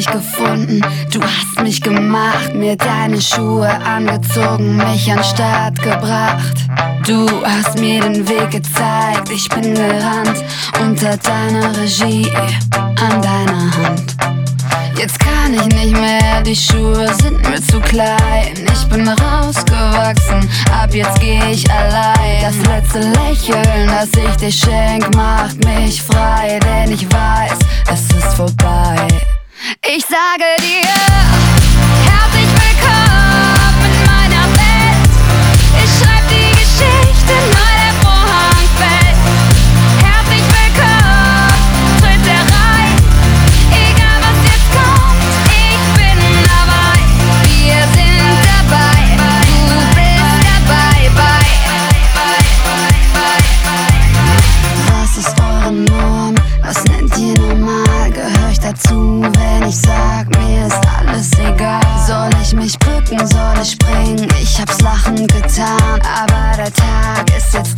dich gefunden, du hast mich gemacht, mir deine Schuhe angezogen, mich an den Start gebracht. Du hast mir den Weg gezeigt, ich bin gerannt, unter deiner Regie, an deiner Hand. Jetzt kann ich nicht mehr, die Schuhe sind mir zu klein. Ich bin rausgewachsen, ab jetzt geh ich allein. Das letzte Lächeln, das ich dir schenk, macht mich frei, denn ich weiß, es ist vorbei. Ich sage dir, herzlich willkommen in meiner Welt. Ich schreib die Geschichte, neu der Vorhang fällt. Herzlich willkommen, tritt herein. Egal was jetzt kommt, ich bin dabei. Wir sind dabei, du bist dabei, Was ist eure Norm? Was nennt ihr normal? Gehör ich dazu, wenn ich sag, mir ist alles egal? Soll ich mich bücken, soll ich springen? Ich hab's lachend getan, aber der Tag ist jetzt